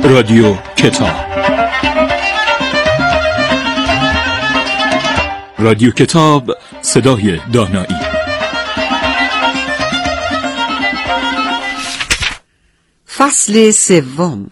رادیو کتاب. رادیو کتاب، صدای دانایی. فصل سوم.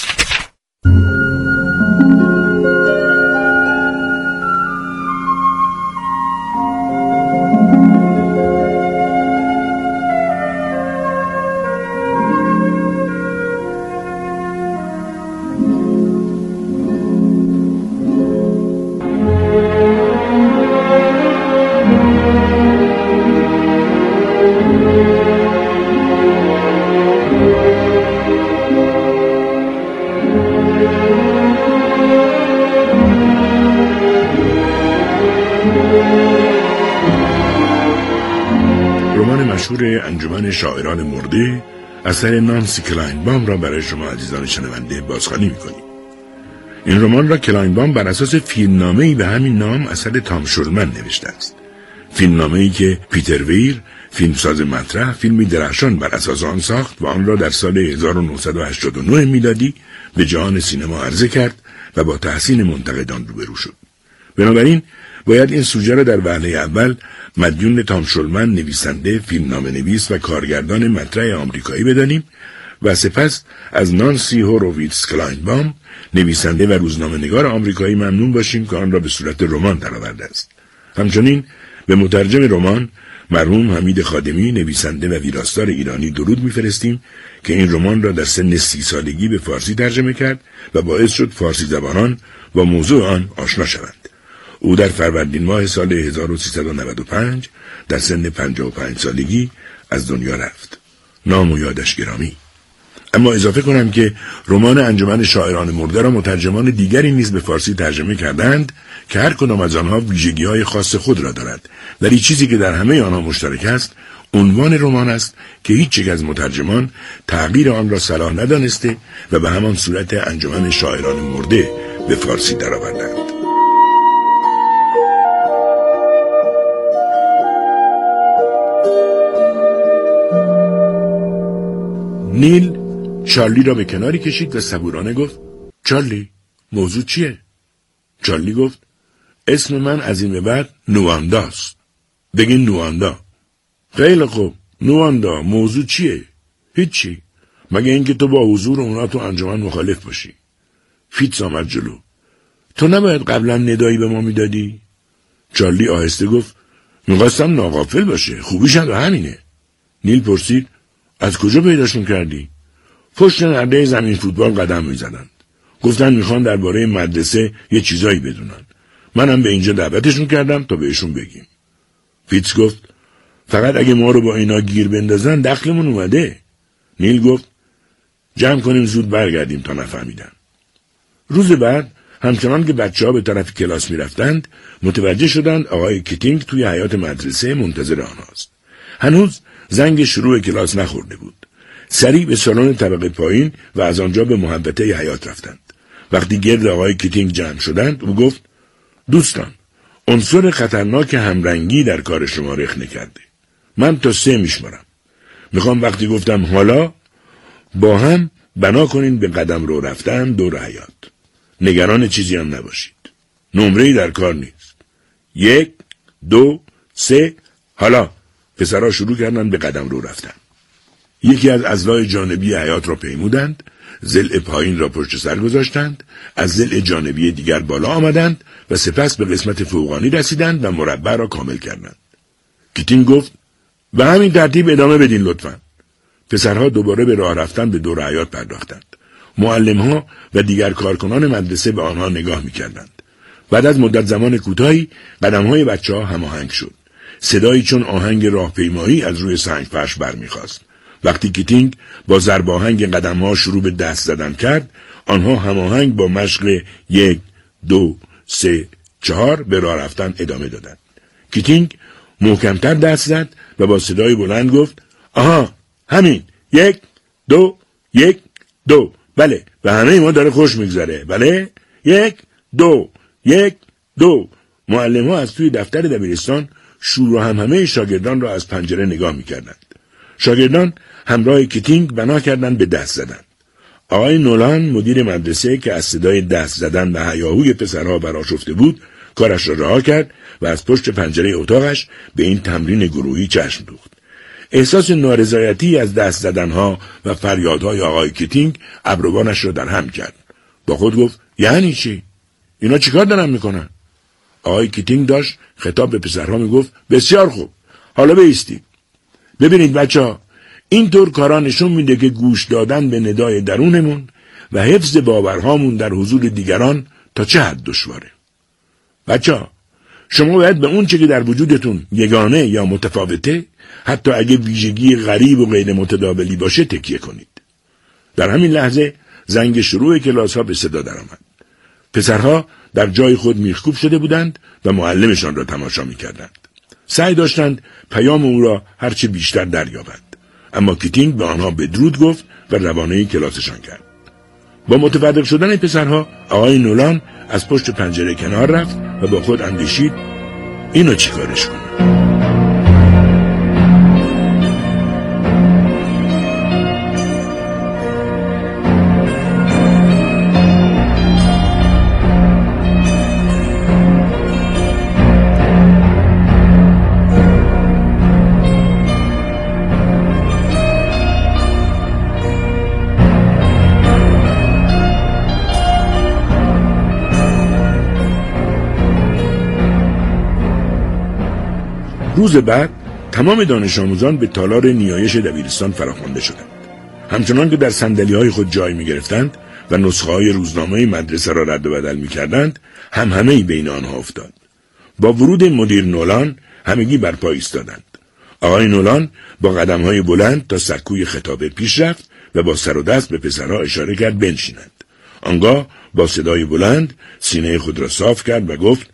رمان مشهور انجمن شاعران مرده اثر نانسی کلاینبام را برای شما عزیزان شنونده بازخوانی می‌کنیم. این رمان را کلاینبام بر اساس فیلمنامه‌ای به همین نام اثر تام شولمن نوشته است. فیلمنامه‌ای که پیتر ویر، فیلمساز مطرح، فیلمی درخشان بر اساس آن ساخت و آن را در سال 1989 میلادی به جهان سینما عرضه کرد و با تحسین منتقدان روبرو شد. بنابراین باید این سوژه را در وهله اول مدیون تام شولمن، نویسنده، فیلمنامه نویس و کارگردان مطرح آمریکایی بدانیم و سپس از نانسی هوروویتز کلاینبام، نویسنده و روزنامه‌نگار آمریکایی ممنون باشیم که آن را به صورت رمان درآورده است. همچنین به مترجم رمان مرحوم حمید خادمی، نویسنده و ویراستار ایرانی درود می‌فرستیم که این رمان را در سن 30 سالگی به فارسی ترجمه کرد و باعث شد فارسی زبانان با موضوع آن آشنا شوند. او در فروردین ماه سال 1395 در سن 55 سالگی از دنیا رفت. نام و یادش گرامی. اما اضافه کنم که رمان انجمن شاعران مرده را مترجمان دیگری نیز به فارسی ترجمه کردند که هر کدام از آنها ویژگی‌های خاص خود را دارد، ولی چیزی که در همه آنها مشترک است عنوان رمان است که هیچ یک از مترجمان تغییر آن را صلاح ندانسته و به همان صورت انجمن شاعران مرده به فارسی درآوردند. نیل چارلی را به کناری کشید و صبورانه گفت: چارلی، موضوع چیه؟ چارلی گفت: اسم من از این به بعد نوانداست. بگین نواندا. خیلی خوب، نواندا، موضوع چیه؟ هیچی، مگه اینکه تو با حضور اونا تو انجمن مخالف باشی. فیتز آمد جلو. تو نباید قبلا ندایی به ما میدادی؟ چارلی آهسته گفت: میخواستم ناغافل باشه، خوبیش هم همینه. نیل پرسید: از کجا پیداشون کردی؟ پشت نرده زمین فوتبال قدم میزدند. گفتن میخوان درباره مدرسه یه چیزایی بدونن. منم به اینجا دعوتشون کردم تا بهشون بگیم. فیتز گفت: فقط اگه ما رو با اینا گیر بندازن دخلمون اومده. نیل گفت: جمع کنیم زود برگردیم تا نفهمیدن. روز بعد همچنان که بچه‌ها به طرف کلاس میرفتند متوجه شدند آقای کیتینگ توی حیاط مدرسه منتظر آنهاست. هنوز زنگ شروع کلاس نخورده بود. سریع به سالن طبقه پایین و از آنجا به محوطه حیاط رفتند. وقتی گرد آقای کیتینگ جمع شدند او گفت: دوستان، عنصر خطرناک همرنگی در کار شما رخنه کرده. من تا 3 میشمارم. میخوام وقتی گفتم حالا با هم بنا کنین به قدم رو رفتن دور حیاط. نگران چیزی هم نباشید. نمره‌ای در کار نیست. 1 2 3 حالا. پسرها شروع کردند به قدم رو رفتن. یکی از اضلاع جانبی حیاط را پیمودند، ضلع پایین را پشت سر گذاشتند، از ضلع جانبی دیگر بالا آمدند و سپس به قسمت فوقانی رسیدند و مربع را کامل کردند. کیتینگ گفت: به همین ترتیب ادامه بدین لطفاً. پسرها دوباره به راه رفتن به دور حیاط پرداختند. معلم‌ها و دیگر کارکنان مدرسه به آنها نگاه می‌کردند. بعد از مدت زمان کوتاهی قدم‌های بچه‌ها هماهنگ شد. صدایی چون آهنگ راهپیمایی از روی سنگ فرش برمیخواست. وقتی کیتینگ با ضرب آهنگ قدم‌ها شروع به دست زدن کرد، آنها هماهنگ با مشق 1 2 3 4 به راه رفتن ادامه دادند. کیتینگ محکمتر دست زد و با صدای بلند گفت: آها، همین، 1 2 1 2. بله، به همه ما داره خوش میگذره. بله، 1 2 1 2. معلم‌ها از توی دفتر دبیرستان شور و همهمه شاگردان را از پنجره نگاه می‌کردند. شاگردان همراه کیتینگ بنا کردند به دست زدن. آقای نولان مدیر مدرسه که از صدای دست زدن و هیاهوی پسرها برآشفته بود کارش را رها کرد و از پشت پنجره اتاقش به این تمرین گروهی چشم دوخت. احساس نارضایتی از دست زدنها و فریادهای آقای کیتینگ ابروانش را در هم کرد. با خود گفت یعنی چی؟ اینا چیکار دارن میکنن؟ آقای کیتینگ داشت خطاب به پسرها میگفت بسیار خوب، حالا بایستید. ببینید بچه‌ها، اینطور کارا نشون میده که گوش دادن به ندای درونمون و حفظ باورهامون در حضور دیگران تا چه حد دشواره. بچه‌ها، شما باید به اون چه که در وجودتون یگانه یا متفاوته، حتی اگه ویژگی غریب و غیر متداولی باشه، تکیه کنید. در همین لحظه زنگ شروع کلاس ها به صدا درآمد. پسرها در جای خود میخکوب شده بودند و معلمشان را تماشا میکردند. سعی داشتند پیام او را هرچه بیشتر دریابند، اما کیتینگ به آنها بدرود گفت و روانه کلاسشان کرد. با متفرق شدن پسرها آقای نولان از پشت پنجره کنار رفت و با خود اندیشید اینو چی کارش کنم. روز بعد تمام دانش آموزان به تالار نیایش دبیرستان فراخوانده شدند. همچنان که در صندلی‌های خود جای می‌گرفتند و نسخه‌های روزنامه مدرسه را رد و بدل می‌کردند، همهمه‌ای بین آنها افتاد. با ورود مدیر نولان همگی بر پا ایستادند. آقای نولان با قدم‌های بلند تا سکوی خطابه پیش رفت و با سر و دست به پسرها اشاره کرد بنشینند. آنگاه با صدای بلند سینه خود را صاف کرد و گفت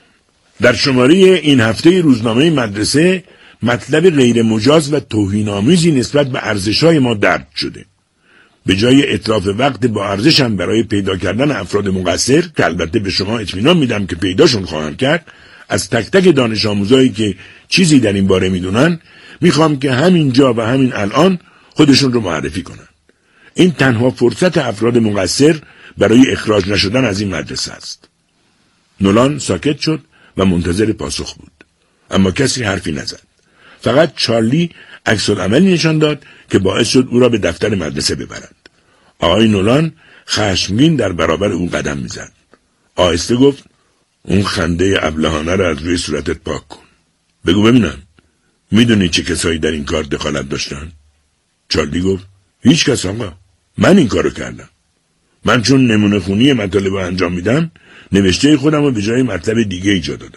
در شماره این هفته روزنامه مدرسه مطلب غیر مجاز و توهین‌آمیزی نسبت به ارزش‌های ما درج شده. به جای اتلاف وقت با ارزشم برای پیدا کردن افراد مقصر که البته به شما اطمینان میدم که پیداشون خواهم کرد، از تک تک دانش آموزایی که چیزی در این باره میدونن میخوام که همین جا و همین الان خودشون رو معرفی کنن. این تنها فرصت افراد مقصر برای اخراج نشدن از این مدرسه است. نولان ساکت شد و منتظر پاسخ بود، اما کسی حرفی نزد. فقط چارلی عکس‌العملی نشان داد که باعث شد او را به دفتر مدرسه ببرند. آقای نولان خشمگین در برابر او قدم میزد. آهسته گفت اون خنده ابلهانه را از روی صورتت پاک کن. بگو ببینم میدونی چه کسایی در این کار دخالت داشتن؟ چارلی گفت هیچ کس آقا، من این کارو کردم. من چون نمونه خونی مطالب رو انجام میدم نوشته خودم رو به جای مطلب دیگه ایجاد دادم.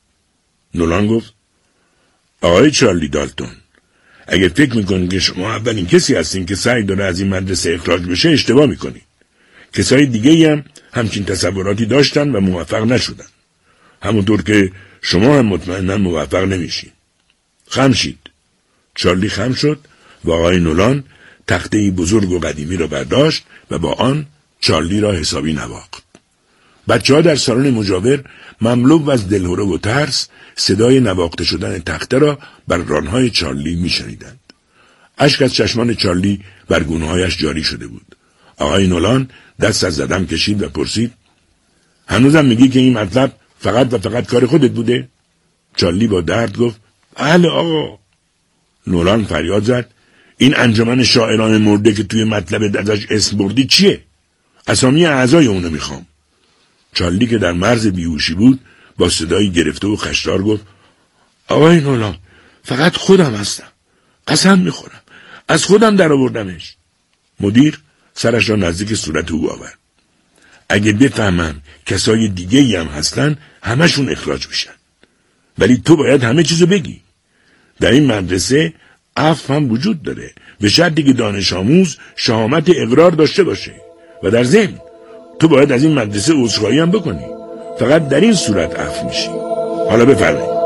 نولان گفت آقای چارلی دالتون، اگه فکر میکنید که شما اولین کسی هستین که سعی داره از این مدرسه اخراج بشه اشتباه میکنید. کسای دیگه هم همچین تصوراتی داشتن و موفق نشدن. همونطور که شما هم مطمئنا موفق نمیشین. خم شید. چارلی خم شد و آقای نولان تخته‌ای بزرگ و قدیمی را برداشت و با آن چارلی را حسابی نواخت. بچه‌ها در سالن مجاور مملو از دلهره و ترس صدای نواخته شدن تخته را بر رانهای چارلی می‌شنیدند. اشک از چشمان چارلی بر گونه‌هایش جاری شده بود. آقای نولان دست از زدم کشید و پرسید هنوزم میگی که این مطلب فقط و فقط کار خودت بوده؟ چارلی با درد گفت بله آقا. نولان فریاد زد این انجمن شاعران مرده که توی مطلب ازش اسم بردی چیه؟ اسامی اعضای اونو میخوام. چارلی که در مرز بیهوشی بود با صدایی گرفته و خشدار گفت آقای نولان فقط خودم هستم. قسم میخورم از خودم در آوردمش. مدیر سرش را نزدیک صورت او آورد. اگه بفهمم کسای دیگه ای هم هستن همشون اخراج میشن. ولی تو باید همه چیزو بگی. در این مدرسه عفو هم وجود داره به شرطی که دانش آموز شهامت اقرار داشته باشه و در ضمن تو باید از این مدرسه عذرخواهی هم بکنی. فقط در این صورت عفو میشی. حالا بفرمایید.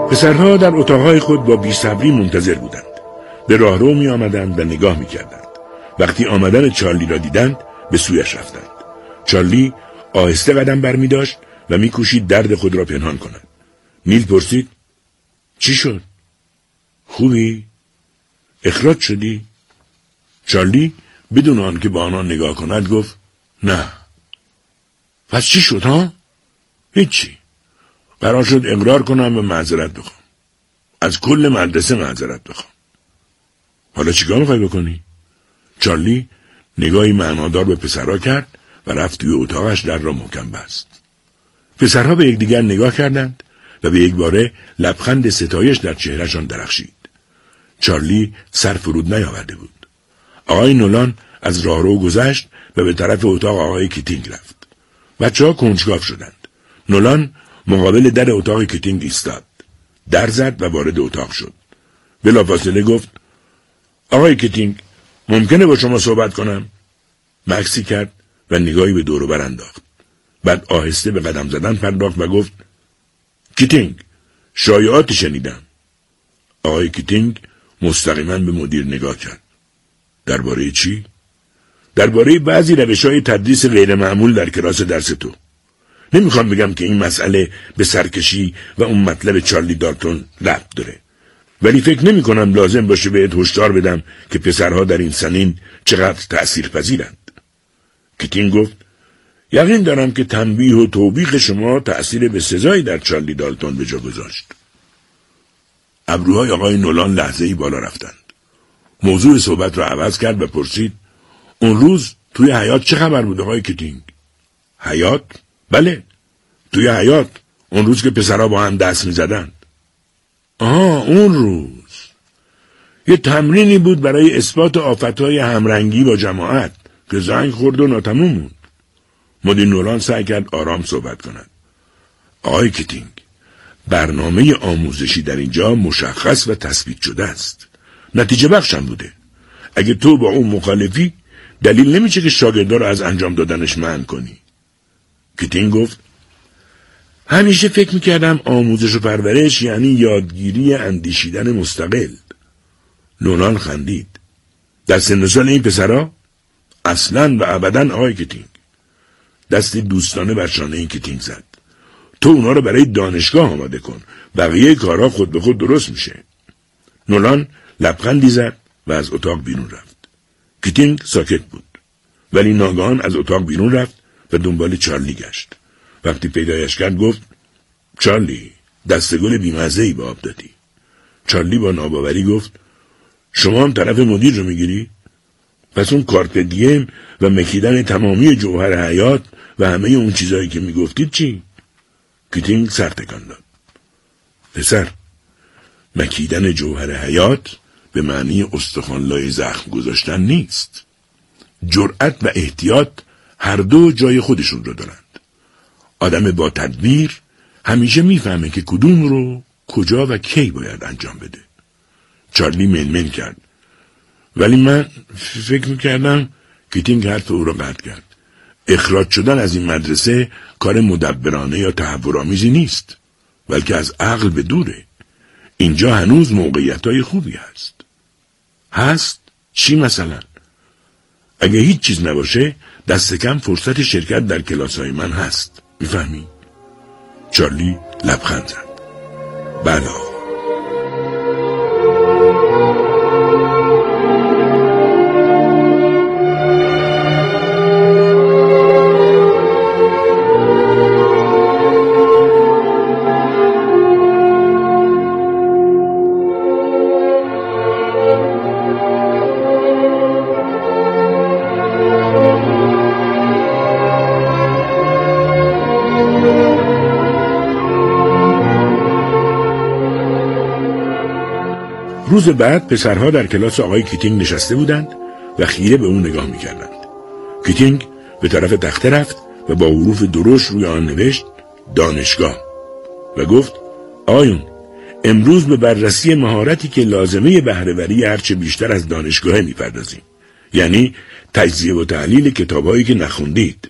پسرها در اتاقهای خود با بی‌صبری منتظر بودند. به راهرو می آمدند و نگاه می کردند. وقتی آمدن چارلی را دیدند به سویش رفتند. چارلی آهسته قدم برمی داشت و می کوشید درد خود را پنهان کند. نیل پرسید: چی شد؟ خوبی؟ اخراج شدی؟ چارلی بدون آنکه به آنها نگاه کند گفت: نه. پس چی شد ها؟ هیچی. قرار شد اقرار کنم و معذرت بخوام. از کل مدرسه معذرت بخوام. حالا چیکار میخوای بکنی؟ چارلی نگاهی معنادار به پسرها کرد و رفت توی اتاقش در را محکم بست. پسرها به یکدیگر نگاه کردند و به یک باره لبخند ستایش در چهرهشان درخشید. چارلی سر فرود نیاورده بود. آقای نولان از راهرو گذشت و به طرف اتاق آقای کیتینگ رفت. بچه‌ها کنجکاو شدند. نولان مقابل در اتاق کیتینگ ایستاد. در زد و وارد اتاق شد. بلافاصله گفت: آقای کیتینگ، ممکنه با شما صحبت کنم؟ مکسی کرد و نگاهی به دور و بر انداخت. بعد آهسته به قدم زدن پرداخت و گفت: کیتینگ، شایعاتی شنیدم. آقای کیتینگ مستقیما به مدیر نگاه کرد. درباره چی؟ درباره بعضی روش‌های تدریس غیر معمول در کلاس درس تو. نمیخوام بگم که این مسئله به سرکشی و اون مطلب چارلی دالتون ربط داره. ولی فکر نمی کنم لازم باشه بهت هشدار بدم که پسرها در این سنین چقدر تأثیرپذیرند. کیتینگ گفت: یقین دارم که تنبیه و توبیخ شما تأثیر به سزایی در چارلی دالتون به جا گذاشت. ابروهای آقای نولان لحظه‌ای بالا رفتند. موضوع صحبت را عوض کرد و پرسید: اون روز توی حیاط چه خبر بود آقای کیتینگ؟ حیاط؟ بله، توی حیاط، اون روز که پسرها با هم دست می زدند. آها، اون روز یه تمرینی بود برای اثبات آفتهای همرنگی با جماعت که زنگ خورد و ناتموم موند. مدیر نولان سعی کرد آرام صحبت کند. آقای کیتینگ، برنامه آموزشی در اینجا مشخص و تثبیت شده است. نتیجه بخشم بوده. اگه تو با اون مخالفی، دلیل نمیشه که شاگردا رو از انجام دادنش منع کنی. کیتینگ گفت: همیشه فکر میکردم آموزش و پرورش یعنی یادگیری اندیشیدن مستقل. نولان خندید. در سن و سال این پسرها؟ اصلاً و ابداً آقای کیتینگ. دستی دوستانه بر شانه این کیتینگ زد. تو اونا رو برای دانشگاه آماده کن. بقیه کارها خود به خود درست میشه. نولان لبخندی زد و از اتاق بیرون رفت. کیتینگ ساکت بود. ولی ناگهان از اتاق بیرون رفت و دنبال چارلی گشت. وقتی پیدایش کرد گفت: چارلی، دستگل بیمزه‌ای به آب دادی. چارلی با ناباوری گفت: شما هم طرف مدیر رو میگیری؟ پس اون کارت دیم و مکیدن تمامی جوهر حیات و همه اون چیزایی که میگفتید چی؟ کیتینگ سر تکان داد. پسر، مکیدن جوهر حیات به معنی استخوان‌لای زخم گذاشتن نیست. جرأت و احتیاط هر دو جای خودشون رو دارند. آدم با تدبیر همیشه میفهمه که کدوم رو کجا و کی باید انجام بده. چارلی منمن کرد. ولی من فکر میکردم. کیتینگ حرف او را قطع کرد. اخراج شدن از این مدرسه کار مدبرانه یا تهورآمیزی نیست، بلکه از عقل به دوره. اینجا هنوز موقعیت‌های خوبی هست. هست؟ چی مثلا؟ اگه هیچ چیز نباشه، دست کم فرصت شرکت در کلاس‌های من هست. میفهمی؟ چارلی لبخند زد. بله. روز بعد پسرها در کلاس آقای کیتینگ نشسته بودند و خیره به اون نگاه میکردند. کیتینگ به طرف تخته رفت و با حروف درشت روی آن نوشت دانشگاه و گفت: آقایون، امروز به بررسی مهارتی که لازمه بهره‌وری هرچه بیشتر از دانشگاه میپردازیم، یعنی تجزیه و تحلیل کتابایی که نخوندید.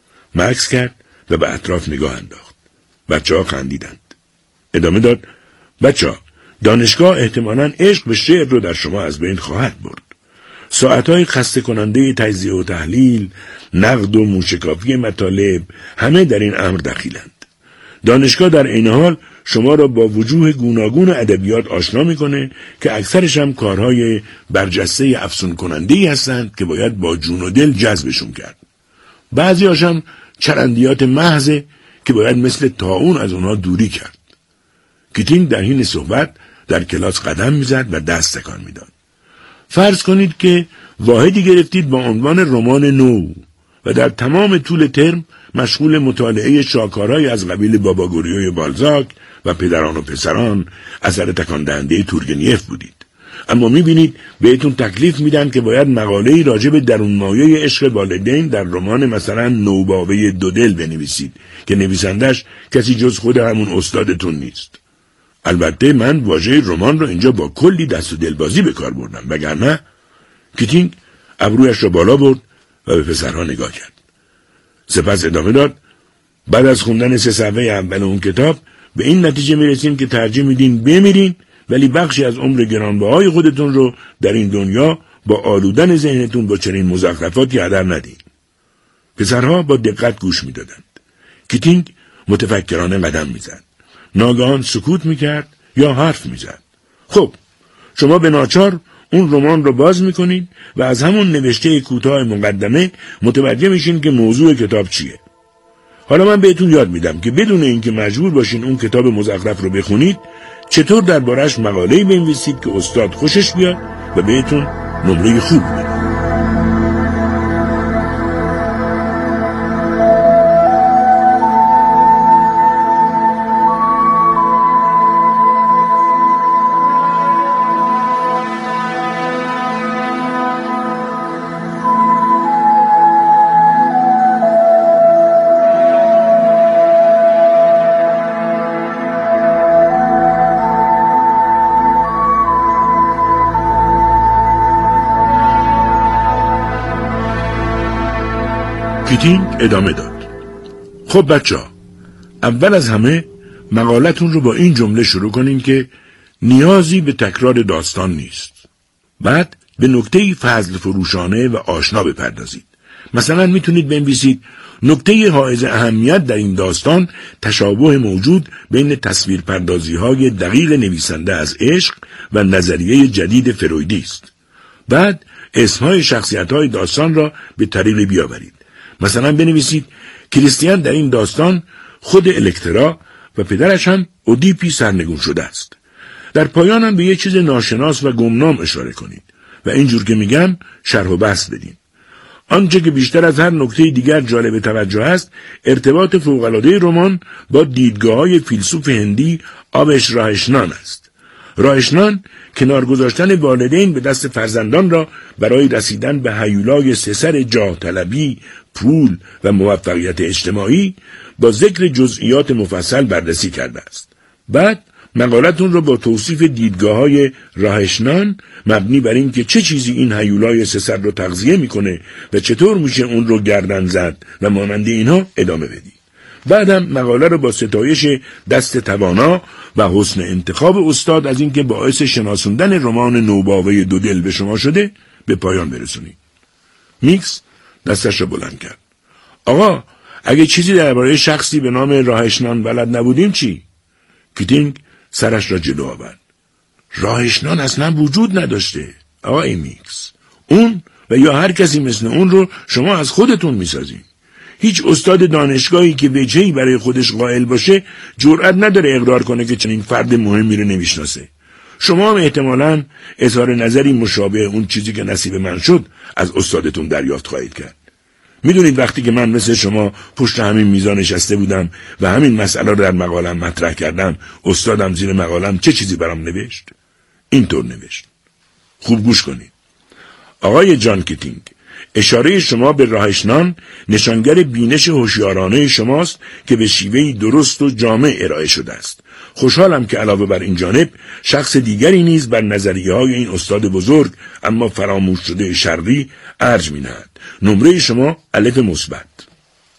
مکث کرد و به اطراف نگاه انداخت. بچه‌ها خندیدند. ادامه داد: بچه‌ها، دانشگاه احتمالاً عشق به شعر رو در شما از بین خواهد برد. ساعتهای خسته کننده تجزیه و تحلیل، نقد و موشکافی مطالب، همه در این امر دخیلند. دانشگاه در این حال شما را با وجوه گوناگون ادبیات آشنا میکنه که اکثرش هم کارهای برجسته افسون کننده‌ای هستند که باید با جون و دل جذبشون کرد. بعضی هاشم چرندیات محضه که باید مثل طاعون از اونها دوری کرد. کیتینگ در حین صحبت در کلاس قدم میزد و دست تکان میداد. فرض کنید که واحدی گرفتید با عنوان رمان نو و در تمام طول ترم مشغول مطالعه شاهکارهایی از قبیل باباگوریوی بالزاک و پدران و پسران اثر تکان دهنده تورگنیف بودید. اما میبینید بهتون تکلیف میدن که باید مقاله‌ای راجع به درونمایه عشق والدین در رمان مثلا نوباوه دودل بنویسید که نویسندش کسی جز خود همون استادتون نیست. البته من واژه رمان رو اینجا با کلی دست و دلبازی به کار بردم، وگرنه کیتینگ ابرویش را بالا برد و به پسرها نگاه کرد. سپس ادامه داد: بعد از خوندن 3 صفحه اول اون کتاب به این نتیجه میرسیم که ترجیح میدین بمیرین، ولی بخشی از عمر گرانبهای خودتون رو در این دنیا با آلودن ذهنتون با چنین مزخرفاتی هدر ندین. پسرها با دقت گوش میدادند. کیتینگ متفکرانه قدم میزد. ناگهان سکوت میکرد یا حرف میزد. خب، شما به ناچار اون رمان رو باز میکنید و از همون نوشته کوتاه مقدمه متوجه میشین که موضوع کتاب چیه. حالا من بهتون یاد میدم که بدون اینکه مجبور باشین اون کتاب مزخرف رو بخونید، چطور دربارش مقاله‌ای بنویسید که استاد خوشش بیاد و بهتون نمره خوب بده. کیتینگ ادامه داد: خب بچه‌ها، اول از همه مقالتون رو با این جمله شروع کنین که نیازی به تکرار داستان نیست. بعد به نکته‌ای فضل فروشانه و آشنا بپردازید. مثلا میتونید بنویسید: نکته حائز اهمیت در این داستان تشابه موجود بین تصویرپردازی‌های دقیق نویسنده از عشق و نظریه جدید فرویدی است. بعد اسمهای شخصیت‌های داستان را به طریقی بیاورید. مثلا بنویسید: کریستیان در این داستان خود الکترا و پدرش هم اودیپی سرنگون شده است. در پایان هم به یک چیز ناشناس و گمنام اشاره کنید و اینجور که میگم شرح و بسط بدین. آنچه که بیشتر از هر نکته دیگر جالب توجه است، ارتباط فوق‌العاده رمان با دیدگاه‌های فیلسوف هندی آبش راهشنان است. راهشنان کنار گذاشتن والدین به دست فرزندان را برای رسیدن به هیولای 3 سر جاه طلبی، پول و موفقیت اجتماعی با ذکر جزئیات مفصل بررسی کرده است. بعد مقالتون را با توصیف دیدگاه‌های راهشنان مبنی بر این که چه چیزی این هیولای 3 سر رو تغذیه میکنه و چطور میشه اون رو گردن زد و مانند اینها ادامه بدی. بعدم مقاله رو با ستایش دست توانا و حسن انتخاب استاد از اینکه باعث شناسوندن رمان نوباوه دودل به شما شده به پایان برسونید. میکس دستش رو بلند کرد: آقا، اگه چیزی درباره شخصی به نام راهشنان بلد نبودیم چی؟ کیتینگ سرش را جلو آورد: راهشنان اصلا وجود نداشته آقای میکس. اون و یا هر کسی مثل اون رو شما از خودتون میسازین. هیچ استاد دانشگاهی که وجهی برای خودش قائل باشه جرئت نداره اقرار کنه که چنین فرد مهمی رو نمیشناسه. شما هم احتمالاً اظهار نظری مشابه اون چیزی که نصیب من شد از استادتون دریافت خواهید کرد. میدونید وقتی که من مثل شما پشت همین میزان نشسته بودم و همین مسئله رو در مقالم مطرح کردم، استادم زیر مقالم چه چیزی برام نوشت؟ اینطور نوشت. خوب گوش کنید. آقای جان کیتینگ، اشاره شما به راهشنان نشانگر بینش هوشیارانه شماست که به شیوهی درست و جامع ارائه شده است. خوشحالم که علاوه بر این جانب شخص دیگری نیز بر نظریه‌های این استاد بزرگ اما فراموش شده شرقی ارج می‌نهد. نمره شما الف مثبت.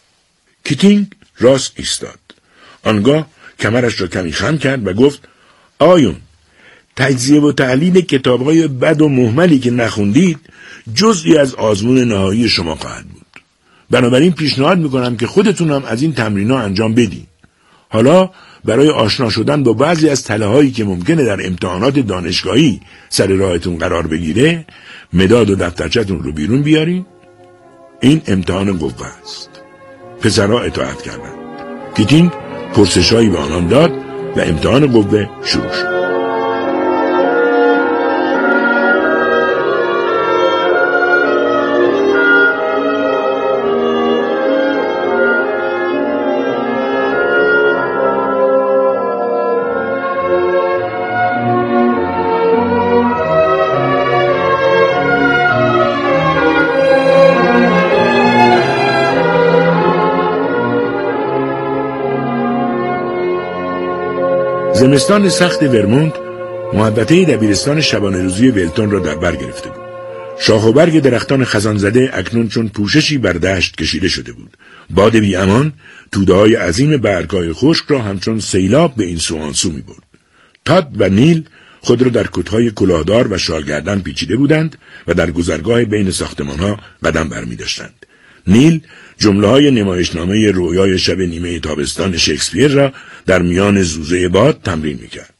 کیتینگ راست ایستاد. آنگاه کمرش را کمی خم کرد و گفت: آقایون، تجزیه و تحلیل کتاب‌های بد و مهملی که نخوندید جزئی از آزمون نهایی شما خواهد بود. بنابراین پیشنهاد میکنم که خودتون هم از این تمرین‌ها انجام بدین. حالا برای آشنا شدن با بعضی از تله‌هایی که ممکنه در امتحانات دانشگاهی سر راهتون قرار بگیره، مداد و دفترچه‌تون رو بیرون بیارین. این امتحان قوه است. پسرها اطاعت کردند. کیتینگ پرسش‌هایی به آنان داد و امتحان قوه شروع شد. زمستان سخت ورمونت محوطه دبیرستان شبانه روزی ولتون را در بر گرفته بود. شاخ و برگ درختان خزان زده اکنون چون پوششی بر دشت کشیده شده بود. باد بی امان توده‌های عظیم برگ‌های خشک را همچون سیلاب به این سو آن سو می‌برد. تاد و نیل خود را در کت‌های کلاهدار و شالگردن پیچیده بودند و در گذرگاه بین ساختمان‌ها قدم برمی‌داشتند. نیل جمله‌های نمایشنامه رویای شب نیمه تابستان شکسپیر را در میان زوزه باد تمرین می‌کرد.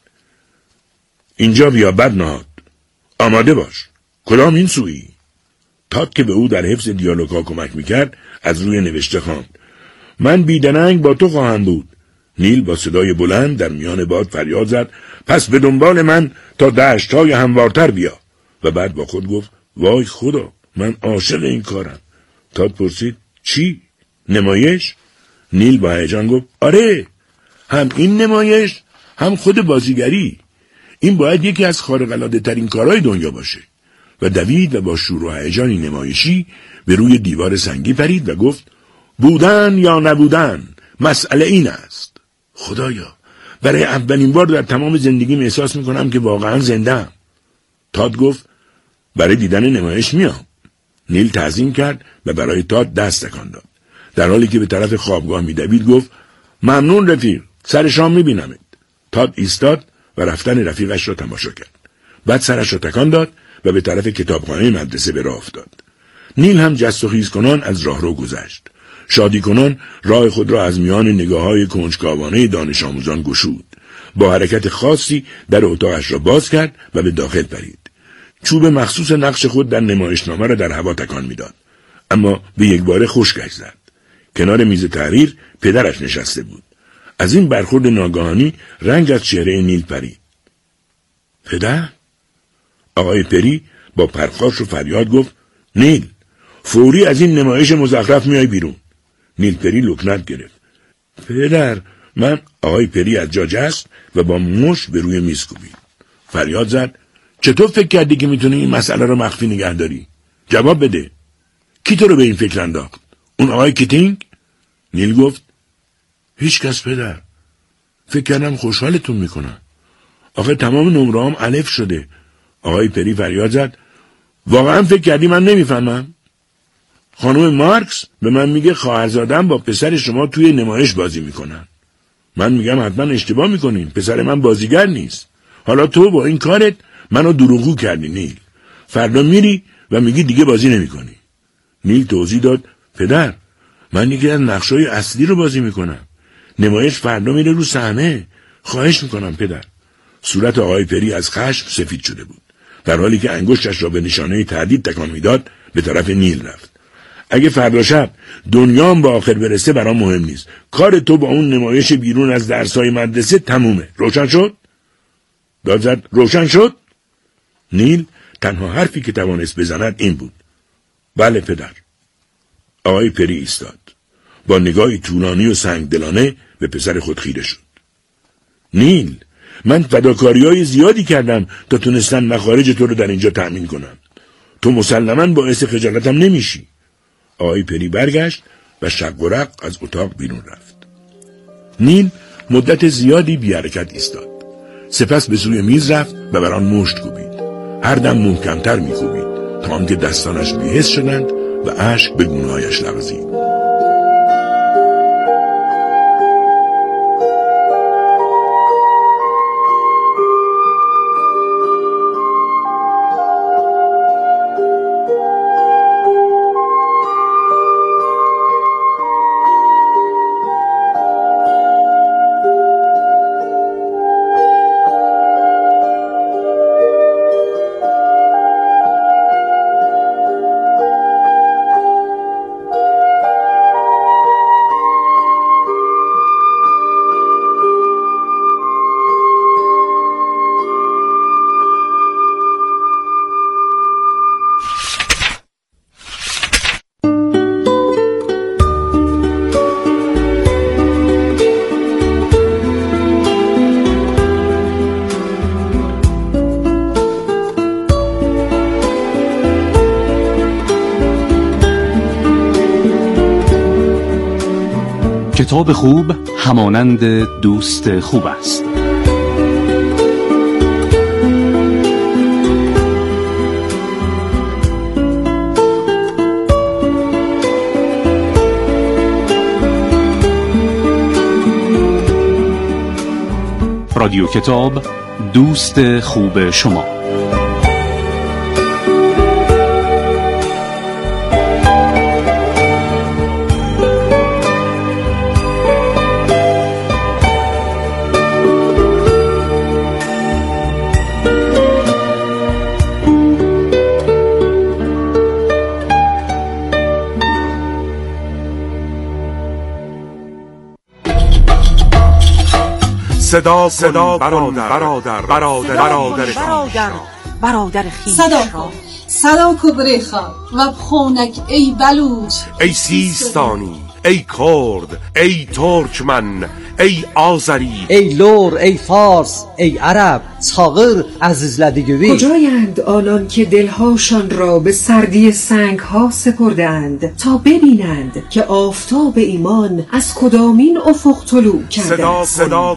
اینجا بیا بد نهاد. آماده باش. کدام این سویی؟ تاد که به او در حفظ دیالوگ‌ها کمک می‌کرد از روی نوشته خواند: من بیدرنگ با تو خواهم بود. نیل با صدای بلند در میان باد فریاد زد: پس به دنبال من تا دشت‌های هموارتر بیا. و بعد با خود گفت: وای خدا، من عاشق این کارم. تاد پرسید: چی؟ نمایش؟ نیل با هیجان گفت: آره، هم این نمایش هم خود بازیگری. این باید یکی از خارق‌العاده ترین کارهای دنیا باشه. و دوید و با شور و هیجانی نمایشی به روی دیوار سنگی پرید و گفت: بودن یا نبودن، مسئله این است. خدایا، برای اولین بار در تمام زندگیم احساس میکنم که واقعا زنده‌ام. تاد گفت: برای دیدن نمایش میام. نیل تعظیم کرد و برای تاد دست تکان داد. در حالی که به طرف خوابگاه میدوید گفت: ممنون رفیق، سر شام میبینمت. تاد ایستاد و رفتن رفیقش را تماشا کرد. بعد سرش را تکان داد و به طرف کتابخانه مدرسه به راه افتاد. نیل هم جست و خیز کنان از راهرو گذشت. شادی کنان راه خود را از میان نگاه‌های کنجکاوانه دانش آموزان گشود. با حرکت خاصی در اتاقش را باز کرد و به داخل پرید. چوب مخصوص نقش خود در نمایشنامه را در هوا تکان میداد، اما به یک باره خشکش زد. کنار میز تحریر پدرش نشسته بود. از این برخورد ناگهانی رنگ از چهره نیل پرید. پدر؟ آقای پری با پرخاش و فریاد گفت: نیل، فوری از این نمایش مزخرف میای بیرون. نیل پری لکنت گرفت. پدر، من... آقای پری از جا جست و با مشت به روی میز کوبید. فریاد زد: چطور فکر کردی که میتونی این مسئله رو مخفی نگه داری؟ جواب بده. کی تو رو به این فکر انداخت؟ اون آقای کیتینگ؟ نیل گفت: هیچ کس پدر. فکر کردم خوشحالتون میکنم. آخه تمام نمره‌هام الف شده. آقای پری فریاد زد: واقعا فکر کردی من نمیفهمم؟ خانم مارکس به من میگه خواهرزادم با پسر شما توی نمایش بازی میکنن. من میگم حتما اشتباه میکنین، پسر من بازیگر نیست. حالا تو با این کارت منو دروغگو کردی نیل. فردا میری و میگی دیگه بازی نمیکنی. نیل توضیح داد: پدر، من یکی از نقشای اصلی رو بازی میکنم. نمایش فردا میره رو صحنه. خواهش میکنم پدر. صورت آقای پری از خشم سفید شده بود. در حالی که انگشتش را به نشانه تهدید تکان میداد به طرف نیل رفت. اگه فردا شب دنیام به آخر برسه برام مهم نیست. کار تو با اون نمایش بیرون از درسای مدرسه تمومه. روشن شد؟ داد زد: روشن شد؟ نیل تنها حرفی که توانست بزند این بود: بله پدر. آقای پری ایستاد. با نگاهی طولانی و سنگدلانه به پسر خود خیره شد. نیل، من فداکاری‌های زیادی کردم تا تونستم مخارج تو رو در اینجا تأمین کنم. تو مسلماً باعث خجالتم نمیشی. آقای پری برگشت و شق و رق از اتاق بیرون رفت. نیل مدت زیادی بی حرکت ایستاد. سپس به سوی میز رفت و بر آن مشت کوبید. هر دم محکم‌تر می‌کوبید تا آنکه دستانش بی‌حس شدند و اشک به گونه‌هایش لغزید. کتاب خوب همانند دوست خوب است. رادیو کتاب دوست خوب شما. صدا برادر خیش صدا کبریخا و بخونک ای بلوچ، ای سیستانی، ای کرد، ای ترکمن، ای آذری، ای لور، ای فارس، ای عرب، صاغر عزیزلدگوی. کجایند آنان که دلهاشان را به سردی سنگها سپردند تا ببینند که آفتاب ایمان از کدامین افق طلوع کرده. صدا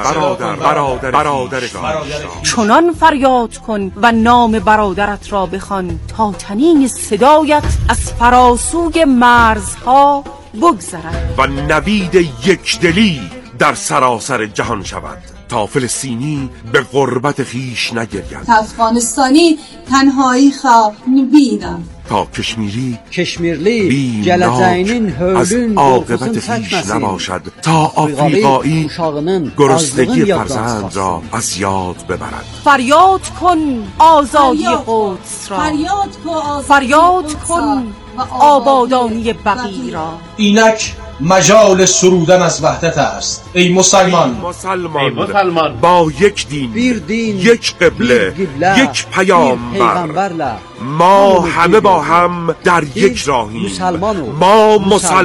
برادر چنان فریاد کن و نام برادرت را بخوان تا تنین صدایت از فراسوی مرزها بگذرد و نوید یکدلی در سراسر جهان شود، تا فلسطینی به غربت خیش نگرید، تا افغانستانی تنهایی خواه نبینم، تا کشمیرلی جلزینین از عاقبت خیش نباشد، تا آفریقایی گرسنگی فرزند را از یاد ببرد. فریاد کن آزادی قدس را، فریاد کن آبادانی بقیع را. اینک مجال سرودن از وحدت است. ای مسلمان با یک دین، یک قبله، یک پیامبر، ما همه با هم در یک راهیم. ما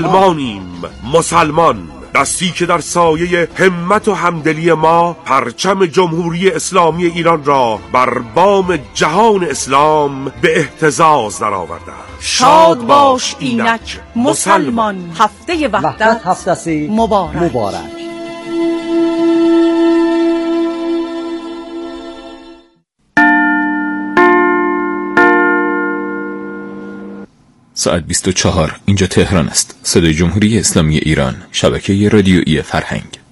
مسلمان دستی که در سایه همت و همدلی ما پرچم جمهوری اسلامی ایران را بر بام جهان اسلام به اهتزاز درآورده است. شاد باش اینک مسلمان. هفته وحدت هفته مبارک. ساعت 24. اینجا تهران است. صدای جمهوری اسلامی ایران، شبکه رادیویی فرهنگ.